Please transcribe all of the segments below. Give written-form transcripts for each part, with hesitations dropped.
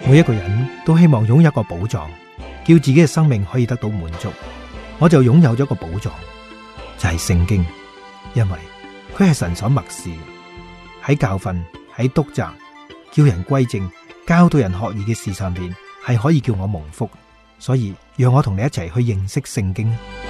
每一個人都希望擁有一個寶藏，叫自己嘅生命可以得到滿足。我就擁有咗個寶藏，就係聖經，因為佢係神所默示，喺教訓、喺督責、叫人歸正、教導人學義嘅事上邊，係可以叫我蒙福。所以讓我同你一齊去認識聖經。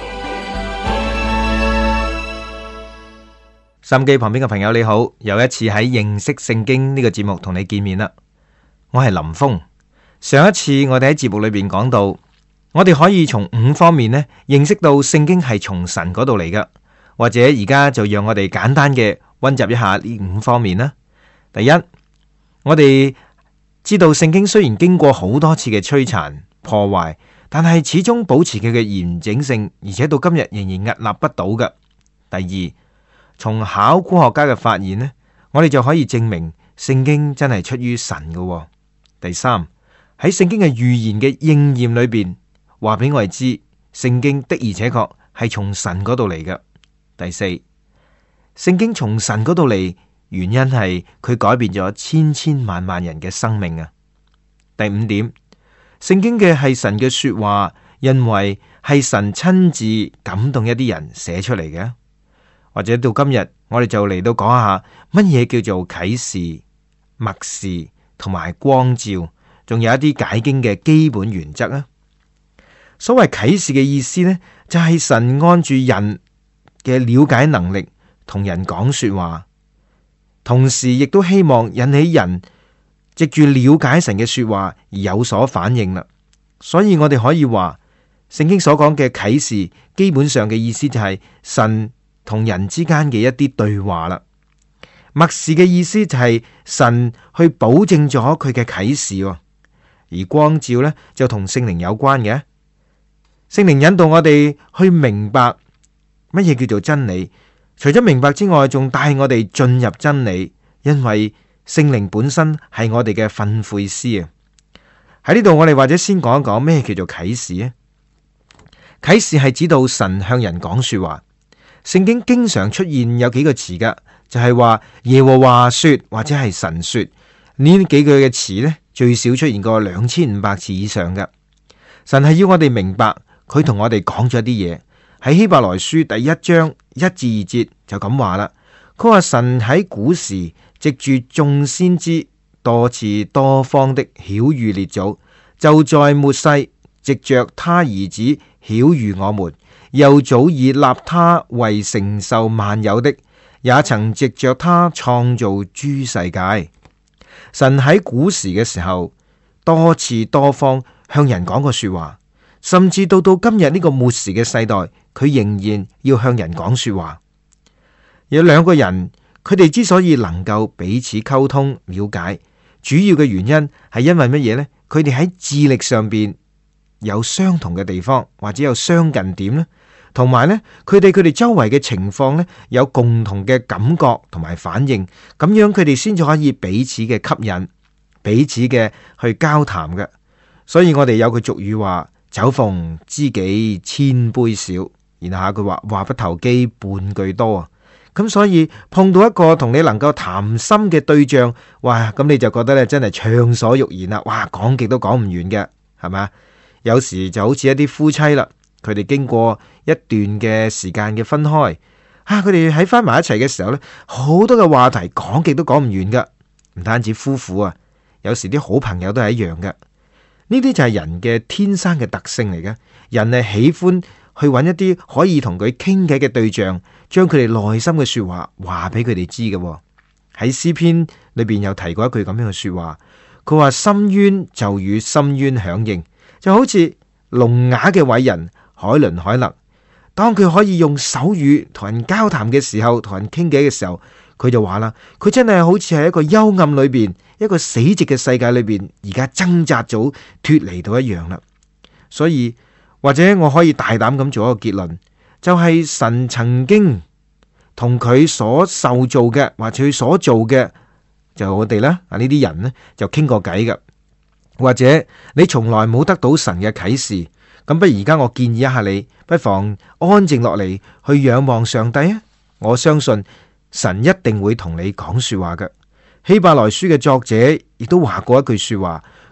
收音機旁邊嘅朋友你好，又一次喺認識聖經呢個節目同你見面啦。我係林峰。上一次我哋喺節目裏邊講到，我哋可以從5方面呢認識到聖經係從神嗰度嚟嘅，或者而家就讓我哋簡單嘅溫習一下呢5方面啦。第一，我哋知道聖經雖然經過好多次嘅摧殘破壞，但係始終保持佢嘅完整性，而且到今日仍然屹立不倒嘅。第二，從考古學家嘅發現呢，我哋就可以證明聖經真係出於神嘅。第三，喺聖經嘅預言嘅應驗裏邊，話俾我哋知聖經的而且確係從神嗰度嚟嘅。第四，聖經從神嗰度嚟，原因係佢改變咗千千萬萬人嘅生命啊。第5點，聖經嘅係神嘅說話，因為係神親自感動一啲人寫出嚟嘅。或者到今日，我哋就嚟到講下乜嘢叫做啟示、默示同埋光照，仲有一啲解經嘅基本原則啊。所謂啟示嘅意思呢，就係神按住人嘅了解能力同人講說話，同時亦都希望引起人藉住了解神嘅說話而有所反應啦。所以我哋可以話，聖經所講嘅啟示基本上嘅意思就係神同人之間嘅一啲對話啦。默示嘅意思就係神去保證咗佢嘅啟示，而光照呢，就同聖靈有關嘅。聖靈引導我哋去明白乜嘢叫做真理，除咗明白之外，仲帶我哋進入真理，因為聖靈本身係我哋嘅訓誨師啊。喺呢度我哋或者先講一講咩叫做啟示啊。啟示係指到神向人講說話。聖經經常出現有幾個詞噶，就係話耶和華說或者係神說，呢幾句嘅詞呢，最少出現過2500次以上嘅。神係要我哋明白佢同我哋講咗啲嘢。喺希伯來書第1章1至2節就咁話啦。佢話神喺古時藉住眾先知多次多方的曉諭列祖，就在末世藉着他兒子曉諭我們。又早已立他為承受萬有的，也曾藉着他創造諸世界。神喺古時嘅時候多次多方向人講過說話，甚至到今日呢個末時嘅世代，佢仍然要向人講說話。有2個人，佢哋之所以能夠彼此溝通了解，主要嘅原因係因為乜嘢呢？佢哋喺智力上邊有相同嘅地方，或者有相近點呢，同埋呢，佢哋周圍嘅情況呢，有共同嘅感覺同埋反應，咁樣佢哋先至可以彼此嘅吸引，彼此嘅去交談嘅。所以我哋有句俗語話：酒逢知己千杯少，然後下句話不投機半句多啊。咁所以碰到一個同你能夠談心嘅對象，哇，咁你就覺得咧真係暢所欲言啦，哇，講極都講唔完嘅，係咪？有時就好似一啲夫妻啦，佢哋經過一段嘅時間嘅分開，佢哋喺翻埋一齊嘅時候呢，好多嘅話題講極都講唔完噶。唔單止夫婦啊，有時啲好朋友都係一樣嘅。呢啲就係人嘅天生嘅特性嚟嘅。人係喜歡去揾一啲可以同佢傾偈嘅對象，將佢哋內心嘅說話話俾佢哋知嘅。喺詩篇裏邊有提過一句咁樣嘅說話，佢話深淵就與深淵響應。就好似聾啞嘅偉人海倫凱勒，當佢可以用手語同人交談嘅時候，同人傾偈嘅時候，佢就話啦，佢真係好似係一個幽暗裏邊，一個死寂嘅世界裏邊，而家掙扎咗脫離到一樣啦。所以或者我可以大膽咁做一個結論，就係神曾經同佢所受造嘅，或者佢所做嘅，就我哋啦呢啲人呢，就傾過偈㗎。或者你從來冇得到神嘅啟示，咁不如而家我建議一下你，不妨安靜落嚟去仰望上帝啊！我相信神一定會同你講說話嘅。希伯來書嘅作者亦都話過一句說話，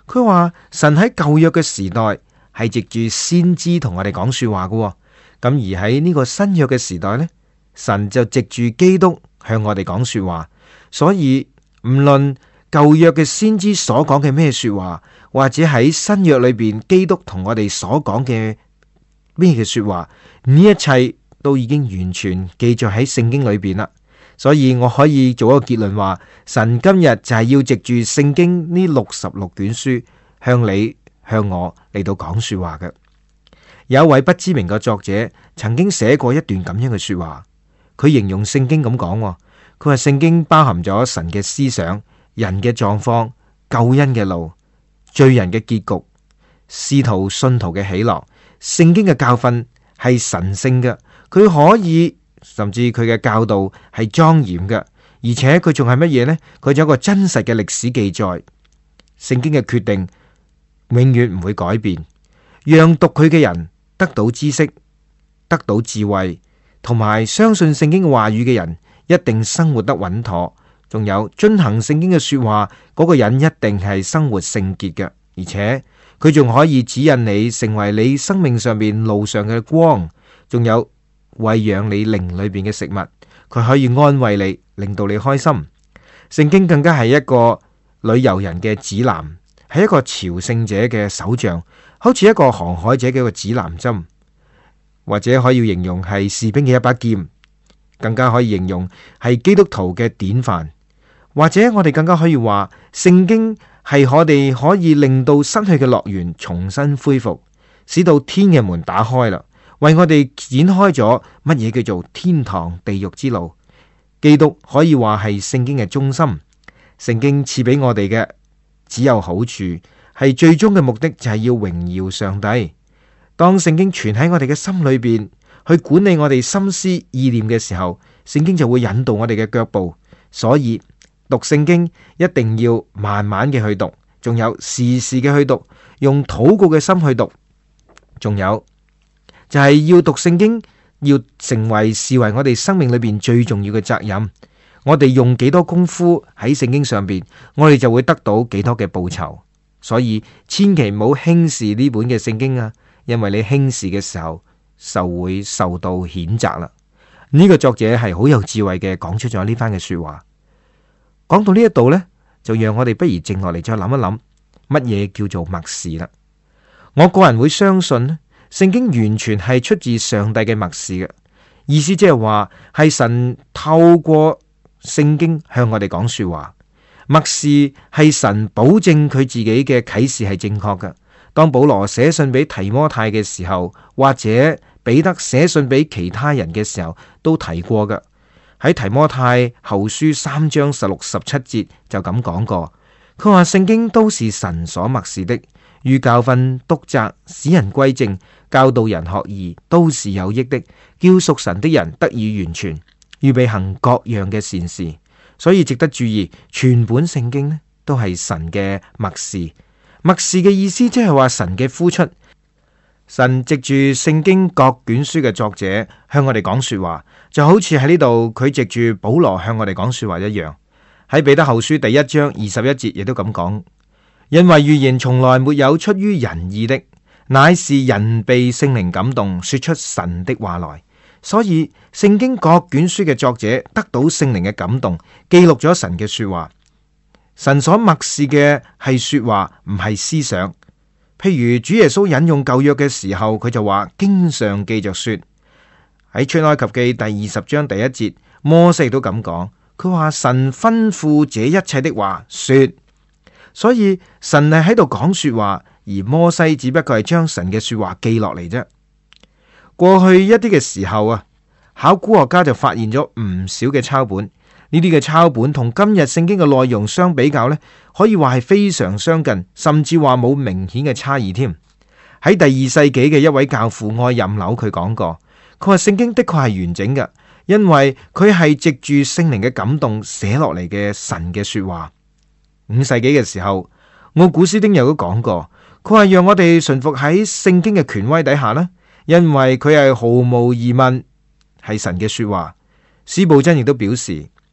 佢話神喺舊約嘅時代係藉住先知同我哋講說話嘅，咁而喺呢個新約嘅時代呢，神就藉住基督向我哋講說話。所以唔論舊約嘅先知所講嘅咩說話，或者喺新約裏邊基督同我哋所講嘅咩嘅說話，呢一切都已經完全記載喺聖經裏邊啦。所以我可以做一個結論話，神今日就係要藉住聖經呢66卷書向你向我嚟到講說話嘅。有一位不知名嘅作者曾經寫過一段咁樣嘅說話，佢形容聖經咁講，佢話聖經包含咗神嘅思想、人嘅狀況、救恩嘅路、罪人嘅結局、使徒信徒嘅喜樂。聖經嘅教訓係神聖嘅，佢可以甚至佢嘅教導係莊嚴嘅，而且佢仲係乜嘢呢？佢仲有一個真實嘅歷史記載。聖經嘅決定永遠唔會改變，讓讀佢嘅人得到知識、得到智慧，同埋相信聖經話語嘅人一定生活得穩妥。仲有遵行聖經嘅說話嗰個人一定係生活聖潔嘅，而且佢仲可以指引你成為你生命上面路上嘅光，仲有餵養你靈裏邊嘅食物，佢可以安慰你，令到你開心。聖經更加係一個旅遊人嘅指南，係一個朝聖者嘅手杖，好似一個航海者嘅一個指南針，或者可以形容係士兵嘅一把劍，更加可以形容係基督徒嘅典範，或者我哋更加可以話聖經係我哋可以令到失去嘅樂園重新恢復，使到天嘅門打開啦，為我哋展開咗乜嘢叫做天堂地獄之路。基督可以話係聖經嘅中心，聖經賜俾我哋嘅只有好處，係最終嘅目的就係要榮耀上帝。當聖經存喺我哋嘅心裏邊，去管理我哋心思意念嘅時候，聖經就會引導我哋嘅腳步。所以讀聖經一定要慢慢嘅去讀，仲有時時嘅去讀，用禱告嘅心去讀，仲有就係要讀聖經，要成為視為我哋生命裏邊最重要嘅責任。我哋用幾多功夫喺聖經上邊，我哋就會得到幾多嘅報酬。所以千祈唔好輕視呢本嘅聖經啊，因為你輕視嘅時候，就會受到譴責啦。呢個作者係好有智慧嘅，講出咗呢番嘅說話。講到呢一度呢，就讓我哋不如靜落嚟再諗一諗，乜嘢叫做默示啦。我個人會相信呢，聖經完全係出自上帝嘅默示嘅意思，即係話係神透過聖經向我哋講說話。默示係神保證佢自己嘅啟示係正確嘅。當保羅寫信俾提摩太嘅時候，或者彼得寫信俾其他人嘅時候，都提過嘅。喺提摩太後書3章16、17節就咁講過，佢話聖經都是神所默示的，於教訓、督責、使人歸正、教導人學義，都是有益的，叫屬神的人得以完全，預備行各樣嘅善事。所以值得注意，全本聖經呢都係神嘅默示。默示嘅意思即係話神嘅呼出，神藉住聖經各卷書嘅作者向我哋講說話，就好似喺呢度佢藉住保羅向我哋講說話一樣。喺彼得後書第1章21節亦都咁講，因為預言從來沒有出於人意的，乃是人被聖靈感動，說出神的話來。所以聖經各卷書嘅作者得到聖靈嘅感動，記錄咗神嘅說話。神所默示嘅係說話，唔係思想。譬如主耶穌引用舊約嘅時候，佢就話經上記着說，喺出埃及記第20章第1節，摩西都咁講，佢話神吩咐這一切的話說。所以神係喺度講說話，而摩西只不過係將神嘅說話記落嚟啫。過去一啲嘅時候啊，考古學家就發現咗唔少嘅抄本，呢啲嘅抄本同今日聖經嘅內容相比較呢，可以話係非常相近，甚至話冇明顯嘅差異添。喺第2世紀嘅一位教父愛任紐佢講過，佢話聖經的確係完整嘅，因為佢係藉住聖靈嘅感動寫落嚟嘅神嘅說話。5世紀嘅時候，奧古斯丁又都講過，佢話讓我哋順服喺聖經嘅權威底下啦，因為佢係毫無疑問係神嘅說話。司布真亦都表示，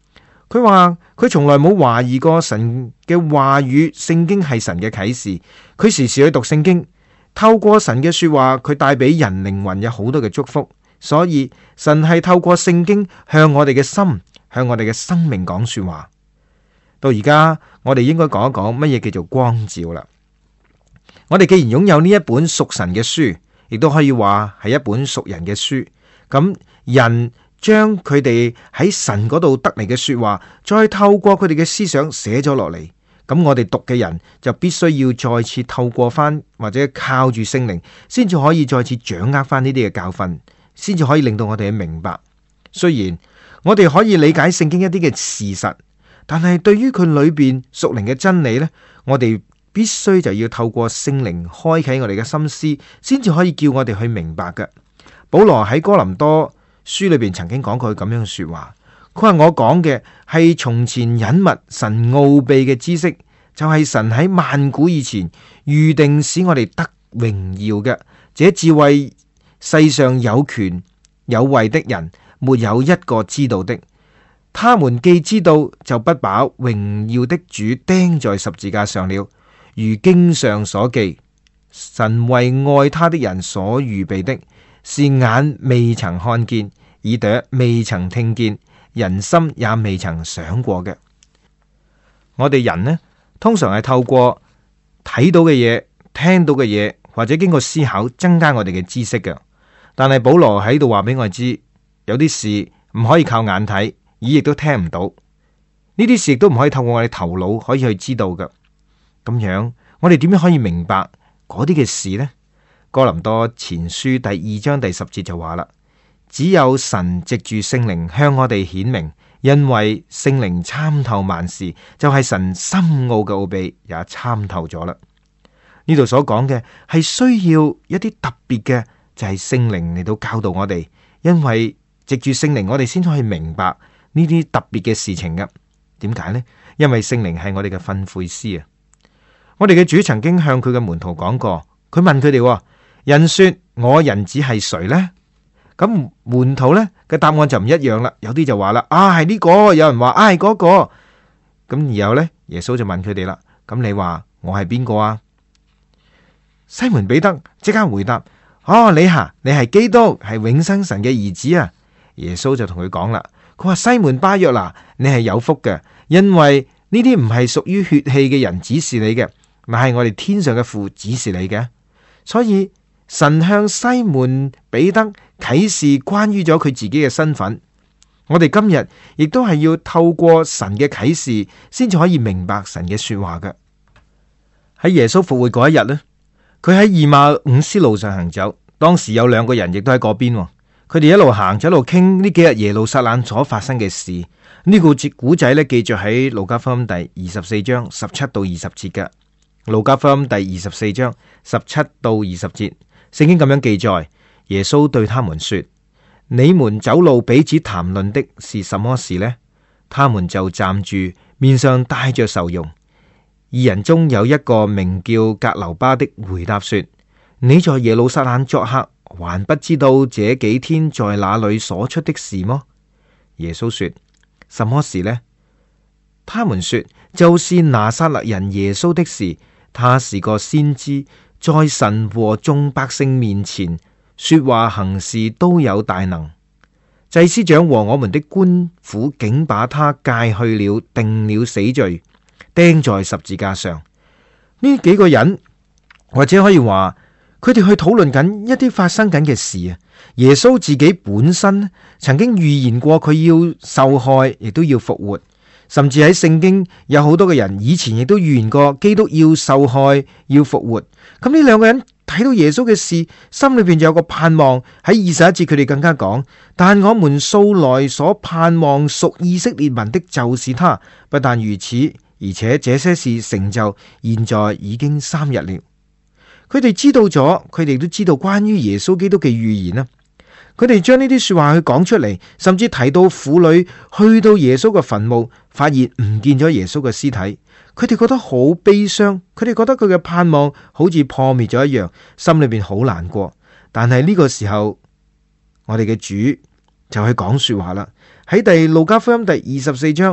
佢話佢從來冇懷疑過神嘅話語，聖經係神嘅啟示。佢時時去讀聖經，透過神嘅說話，佢帶俾人靈魂有好多嘅祝福。所以神係透過聖經向我哋嘅心，向我哋嘅生命講說話。到而家我哋應該講一講乜嘢叫做光照啦。我哋既然擁有呢一本屬神嘅書，亦都可以話係一本屬人嘅書。咁人將佢哋喺神嗰度得嚟嘅說話，再透過佢哋嘅思想寫咗落嚟。咁我哋讀嘅人就必須要再次透過翻，或者靠住聖靈，先至可以再次掌握翻呢啲嘅教訓，先至可以令到我哋明白。雖然我哋可以理解聖經一啲嘅事實，但係對於佢裏邊屬靈嘅真理呢，我哋必須就要透過聖靈開啟我哋嘅心思，先至可以叫我哋去明白嘅。保羅喺哥林多書裏邊曾經講過咁樣嘅說話，佢話我講嘅係從前隱密神奧秘嘅知識，就係神喺萬古以前預定使我哋得榮耀嘅。這智慧世上有權有位的人沒有一個知道的，他們既知道，就不把榮耀的主釘在十字架上了。如經上所記，神為愛他的人所預備的，是眼未曾看見，耳朵未曾聽見，人心也未曾想過嘅。我哋人呢，通常係透過睇到嘅嘢、聽到嘅嘢，或者經過思考增加我哋嘅知識嘅。但係保羅喺度話俾我哋知，有啲事唔可以靠眼睇，耳亦都聽唔到。呢啲事亦都唔可以透過我哋頭腦可以去知道嘅。咁樣我哋點樣可以明白嗰啲嘅事呢？哥林多前書第2章第10節就話啦，只有神藉住聖靈向我哋顯明，因為聖靈參透萬事，就係神深奧嘅奧秘也參透咗啦。呢度所講嘅係需要一啲特別嘅，就係聖靈嚟到教導我哋，因為藉住聖靈我哋先可以明白呢啲特別嘅事情嘅。點解呢？因為聖靈係我哋嘅訓誨師啊！我哋嘅主曾經向佢嘅門徒講過，佢問佢哋：人說我人子係誰呢？咁門徒呢嘅答案就唔一樣啦。有啲就話啦，係呢個；有人話係嗰個。咁然後呢，耶穌就問佢哋啦：咁你話我係邊個啊？西門彼得即刻回答：你係基督，係永生神嘅兒子啊！耶穌就同佢講啦，佢話：西門巴約拿，你係有福嘅，因為呢啲唔係屬於血氣嘅人指示你嘅，乃係我哋天上嘅父指示你嘅。所以神向西門彼得啟示關於咗佢自己嘅身份。我哋今日亦都係要透過神嘅啟示，先至可以明白神嘅說話嘅。喺耶穌復活嗰一日呢，佢喺以馬忤斯路上行走，當時有2個人亦都喺嗰邊，佢哋一路行就一路傾呢幾日耶路撒冷所發生嘅事。呢個古仔呢，記載喺路加福音第24章17到20節嘅。路加福音第24章17到20節，聖經咁樣記載：耶穌對他們說，你們走路彼此談論的是什麼事呢？他們就站住，面上帶着愁容。二人中有一個名叫格留巴的，回答說，你在耶路撒冷作客，還不知道這幾天在那裏所出的事麼？耶穌說，什麼事呢？他們說，就是拿撒勒人耶穌的事。他是個先知，在神和眾百姓面前說話行事都有大能。祭司長和我們的官府竟把他戒去了，定了死罪，釘在十字架上。呢幾個人或者可以話，佢哋去討論緊一啲發生緊嘅事啊。耶穌自己本身曾經預言過佢要受害，亦都要復活。甚至喺聖經有好多嘅人以前亦都預言過基督要受害要復活。咁呢2個人睇到耶穌嘅事，心裏邊就有個盼望。喺21節佢哋更加講，但我們素來所盼望屬以色列民的就是他。不但如此，而且這些事成就，現在已經3日了。佢哋知道咗，佢哋都知道關於耶穌基督嘅預言啦。佢哋將呢啲說話去講出嚟，甚至提到婦女去到耶穌嘅墳墓，發現唔見咗耶穌嘅屍體，佢哋覺得好悲傷，佢哋覺得佢嘅盼望好似破滅咗一樣，心裏邊好難過。但係呢個時候，我哋嘅主就去講說話啦。喺路加福音第24章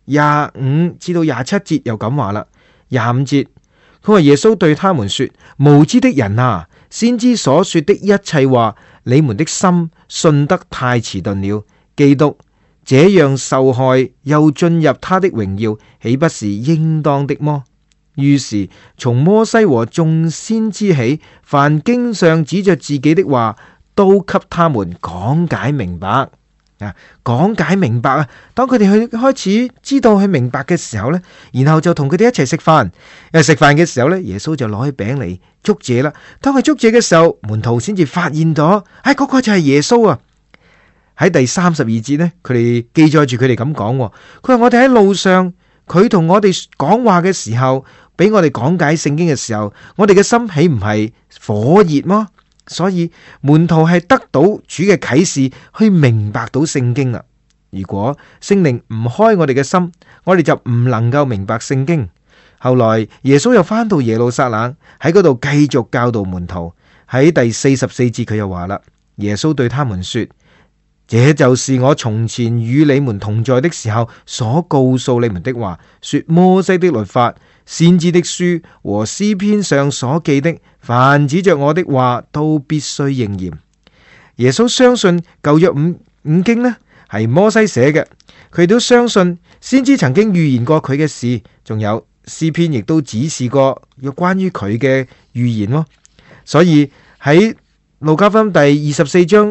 25至到27節又咁話啦。25節，佢話耶穌對他們說：無知的人啊，先知所說的一切話，你們的心信得太遲鈍了。基督這樣受害，又進入他的榮耀，豈不是應當的麼？於是從摩西和眾先知起，凡經上指着自己的話，都給他們講解明白。講解明白啊！當佢哋去開始知道去明白嘅時候呢，然後就同佢哋一齊食飯。食飯嘅時候呢，耶穌就攞起餅嚟祝謝啦。當佢祝謝嘅時候，門徒先至發現咗，嗰個就係耶穌啊！喺第32節呢，佢哋記載住佢哋咁講，佢話我哋喺路上，佢同我哋講話嘅時候，俾我哋講解聖經嘅時候，我哋嘅心豈唔係火熱嗎？所以門徒係得到主嘅啟示，去明白到聖經啦。如果聖靈唔開我哋嘅心，我哋就唔能夠明白聖經。後來耶穌又返到耶路撒冷，喺嗰度繼續教導門徒。喺第44節佢又話啦，耶穌對他們說：這就是我從前與你們同在的時候所告訴你們的話，說摩西的律法、先知的書和詩篇上所記的，凡指着我的話，都必須應驗。耶穌相信舊約五經呢係摩西寫嘅，佢都相信先知曾經預言過佢嘅事，仲有詩篇亦都指示過有關於佢嘅預言咯。所以喺路加福音第24章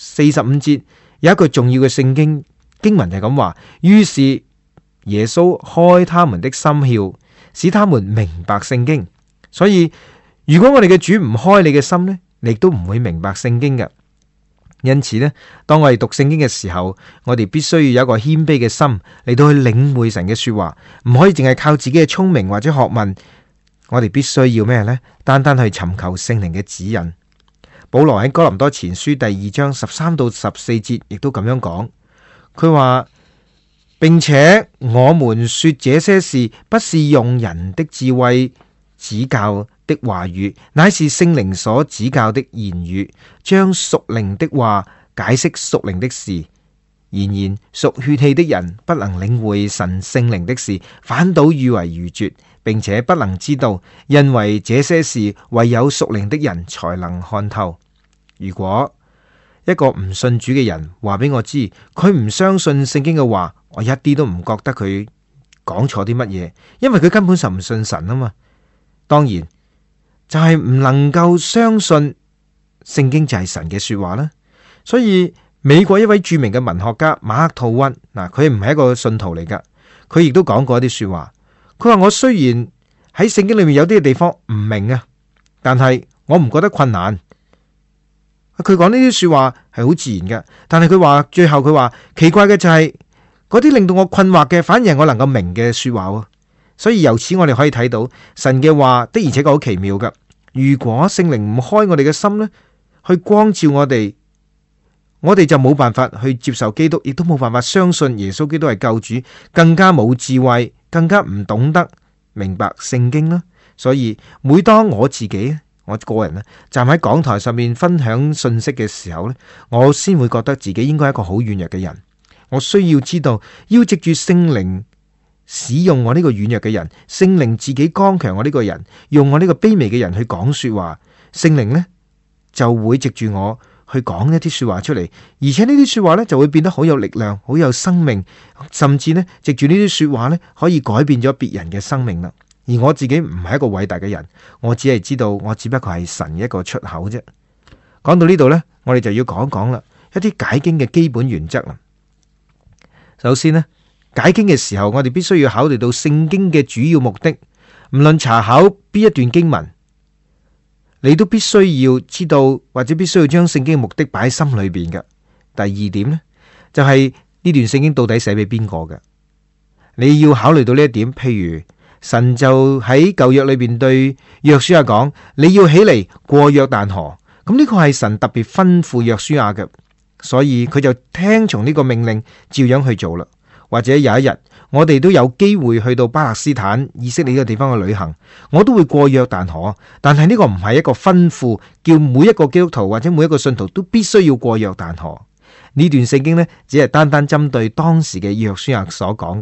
45節有一句重要嘅聖經文係咁話，於是耶穌開他們的心竅，使他們明白聖經。所以如果我哋嘅主唔開你嘅心呢，你亦都唔會明白聖經嘅。因此呢，當我哋讀聖經嘅時候，我哋必須要有一個謙卑嘅心嚟到去領會神嘅說話，唔可以淨係靠自己嘅聰明或者學問。我哋必須要咩呢？單單去尋求聖靈嘅指引。保羅喺哥林多前書第2章13到14節亦都咁樣講，佢話，並且我們說這些事，不是用人的智慧指教的話語，乃是聖靈所指教的言語，將屬靈的話解釋屬靈的事。然而屬血氣的人不能領會神聖靈的事，反倒以為愚拙，並且不能知道，因為這些事唯有屬靈的人才能看透。如果一個唔信主嘅人話俾我知，佢唔相信聖經嘅話，我一啲都唔覺得佢講錯啲乜嘢，因為佢根本就唔信神啊嘛。當然就係唔能夠相信聖經就係神嘅說話啦。所以美國一位著名嘅文學家馬克吐溫，嗱，佢唔係一個信徒嚟噶，佢亦都講過一啲說話。佢話，我雖然喺聖經裏面有啲地方唔明啊，但係我唔覺得困難。佢講呢啲說話係好自然嘅，但係佢話最後佢話奇怪嘅就係嗰啲令到我困惑嘅，反而係我能夠明嘅說話。所以由此我哋可以睇到神嘅話的而且確好奇妙噶。如果聖靈唔開我哋嘅心呢，去光照我哋就冇辦法去接受基督，亦都冇辦法相信耶穌基督係救主，更加冇智慧，更加唔懂得明白聖經啦。所以每當我個人站喺講台上面分享信息嘅時候呢，我先會覺得自己應該係一個好軟弱嘅人。我需要知道要藉住聖靈使用我呢個軟弱嘅人，聖靈自己剛強我呢個人，用我呢個卑微嘅人去講說話，聖靈呢就會藉住我去講一啲說話出嚟，而且呢啲說話呢就會變得好有力量，好有生命，甚至呢藉住呢啲說話呢可以改變咗別人嘅生命啦。而我自己唔係一個偉大嘅人，我只係知道我只不過係神一個出口啫。講到呢度呢，我哋就要講一講啦，一啲解經嘅基本原則啦。首先呢，解經嘅時候，我哋必須要考慮到聖經嘅主要目的。唔論查考邊一段經文，你都必須要知道，或者必須要將聖經嘅目的擺喺心裏邊嘅。第二點呢，就係呢段聖經到底寫俾邊個嘅？你要考慮到呢一點。譬如神就喺舊約裏邊對約書亞講，你要起嚟過約旦河。咁呢個係神特別吩咐約書亞嘅，所以佢就聽從呢個命令，照樣去做啦。或者有一日我哋都有機會去到巴勒斯坦以色列嘅地方去旅行，我都會過約旦河。但係呢個唔係一個吩咐，叫每一個基督徒或者每一個信徒都必須要過約旦河。呢段聖經呢，只係單單針對當時嘅約書亞所講嘅。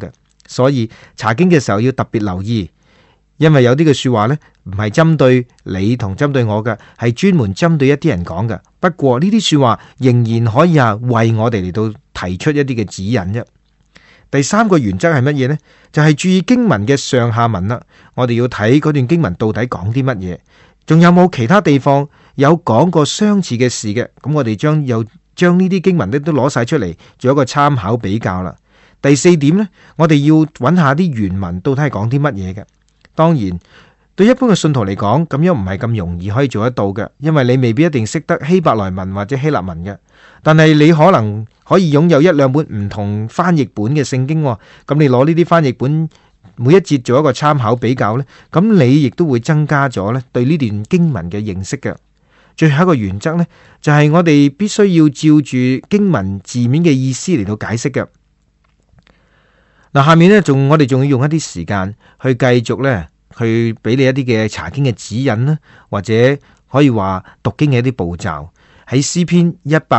所以查經嘅時候要特別留意，因為有啲嘅說話呢，唔係針對你同針對我嘅，係專門針對一啲人講嘅。不過呢啲說話仍然可以為我哋嚟到提出一啲嘅指引啫。第三個原則係乜嘢呢？就係注意經文嘅上下文啦。我哋要睇嗰段經文到底講啲乜嘢，仲有冇其他地方有講過相似嘅事嘅？咁我哋將呢啲經文咧都攞晒出嚟，做一個參考比較啦。第四點呢，我哋要揾下啲原文到底係講啲乜嘢嘅。當然，對一般嘅信徒嚟講，咁樣唔係咁容易可以做得到嘅，因為你未必一定識得希伯來文或者希臘文嘅。但係你可能可以擁有一兩本唔同翻譯本嘅聖經，咁你攞呢啲翻譯本每一節做一個參考比較呢，咁你亦都會增加咗呢對呢段經文嘅認識嘅。最後一個原則呢，就係我哋必須要照住經文字面嘅意思嚟到解釋嘅。嗱，下面呢，我哋仲要用一啲時間去繼續呢，去俾你一啲嘅查經嘅指引啦，或者可以話讀經嘅一啲步驟。喺詩篇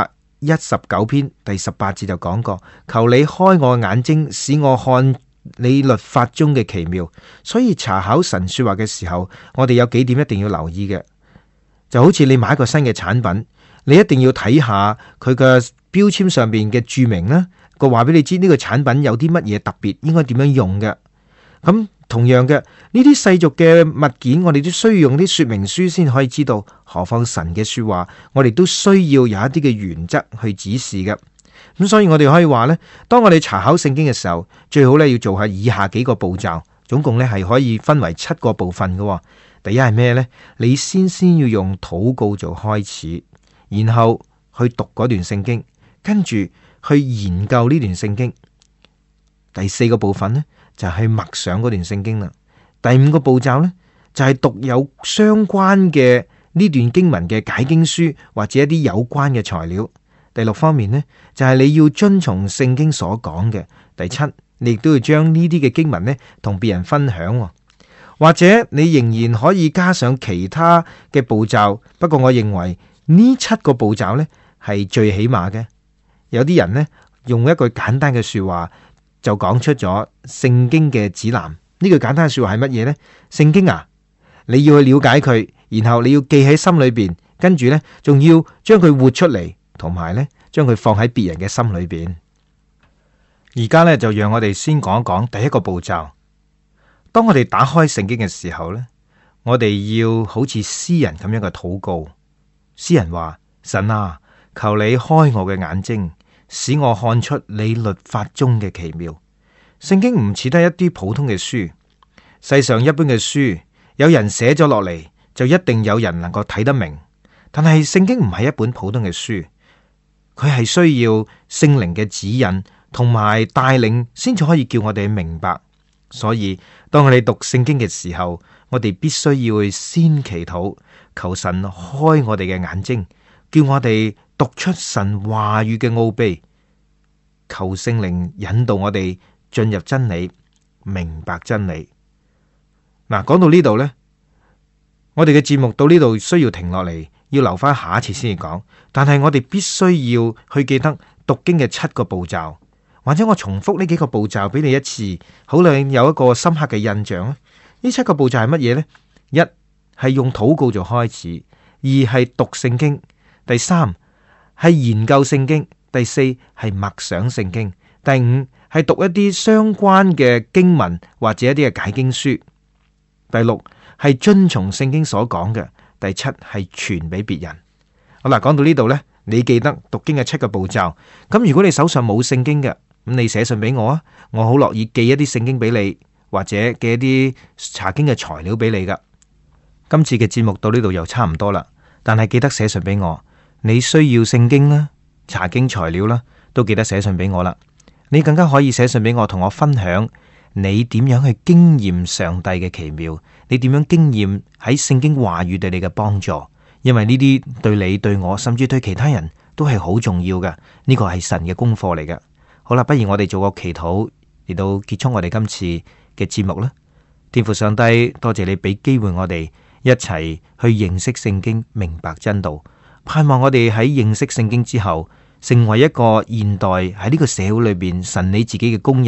119篇第18節就講過，求你開我眼睛，使我看你律法中嘅奇妙。所以查考神說話嘅時候，我哋有幾點一定要留意嘅，就好似你買一個新嘅產品，你一定要睇下佢嘅標籤上邊嘅注明啦，個話俾你知呢個產品有啲乜嘢特別，應該點樣用嘅。咁同樣嘅呢啲世俗嘅物件，我哋都需要用啲說明書先可以知道，何況神嘅說話，我哋都需要有一啲嘅原則去指示嘅。咁所以我哋可以話呢，當我哋查考聖經嘅時候，最好呢要做下以下幾個步驟，總共呢係可以分為7個部分嘅。第一係咩呢？你先要用禱告做開始，然後去讀嗰段聖經，跟住去研究呢段聖經。第4個部分呢，就係默想嗰段聖經啦。第5個步驟呢，就係讀有相關嘅呢段經文嘅解經書或者一啲有關嘅材料。第6方面呢，就係你要遵從聖經所講嘅。第7，你亦都要將呢啲嘅經文呢同別人分享，或者你仍然可以加上其他嘅步驟。不過我認為呢7個步驟呢係最起碼嘅。有啲人呢，用一句簡單嘅說話就講出咗聖經嘅指南。呢句簡單嘅說話係乜嘢呢？聖經啊，你要去了解佢，然後你要記喺心裏邊，跟住呢仲要將佢活出嚟，同埋呢將佢放喺別人嘅心裏邊。而家呢，就讓我哋先講一講第一個步驟。當我哋打開聖經嘅時候呢，我哋要好似詩人咁樣嘅禱告。詩人話：神啊，求你開我嘅眼睛，使我看出你律法中嘅奇妙。聖經唔似得一啲普通嘅書，世上一般嘅書，有人寫咗落嚟，就一定有人能夠睇得明。但係聖經唔係一本普通嘅書，佢係需要聖靈嘅指引同埋帶領，先至可以叫我哋明白。所以當我哋讀聖經嘅時候，我哋必須要去先祈禱，求神開我哋嘅眼睛，叫我哋讀出神話語嘅奧秘，求聖靈引導我哋進入真理，明白真理。嗱，講到呢度呢，我哋嘅節目到呢度需要停落嚟，要留翻下一次先至講。但係我哋必須要去記得讀經嘅7個步驟，或者我重複呢幾個步驟俾你一次，好令有一個深刻嘅印象啊！呢7個步驟係乜嘢呢？1係用禱告做開始，2係讀聖經，第3係研究聖經，第4係默想聖經，第5係讀一啲相關嘅經文或者一啲嘅解經書，第6係遵從聖經所講嘅，第7係傳俾別人。好啦，講到呢度呢，你記得讀經嘅7個步驟。咁如果你手上冇聖經嘅，咁你寫信俾我啊，我好樂意寄一啲聖經俾你，或者寄一啲查經嘅材料俾你噶。今次嘅節目到呢度又差唔多啦，但係記得寫信俾我。你需要聖經啦、查經材料啦，都記得寫信俾我啦。你更加可以寫信俾我，同我分享你點樣去經驗上帝嘅奇妙，你點樣經驗喺聖經話語對你嘅幫助，因為呢啲對你、對我，甚至對其他人都係好重要嘅。呢個係神嘅功課嚟嘅。好啦，不如我哋做個祈禱嚟到結束我哋今次嘅節目啦。天父上帝，多謝你俾機會我哋一齊去認識聖經，明白真道，盼望我哋喺認識聖經之後，成為一個現代喺呢個社會裏邊神你自己嘅工人，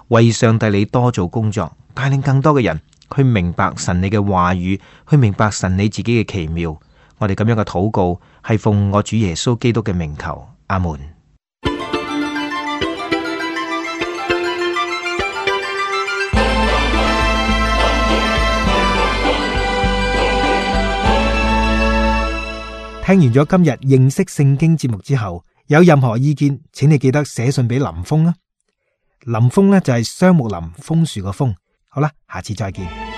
為上帝你多做工作，帶領更多嘅人去明白神你嘅話語，去明白神你自己嘅奇妙。我哋咁樣嘅禱告係奉我主耶穌基督嘅名求，阿門。 聽完咗今日認識聖經節目之後，有任何意見，請你記得寫信俾林峰啊。林峰呢就係雙木林楓樹個楓。好啦，下次再見。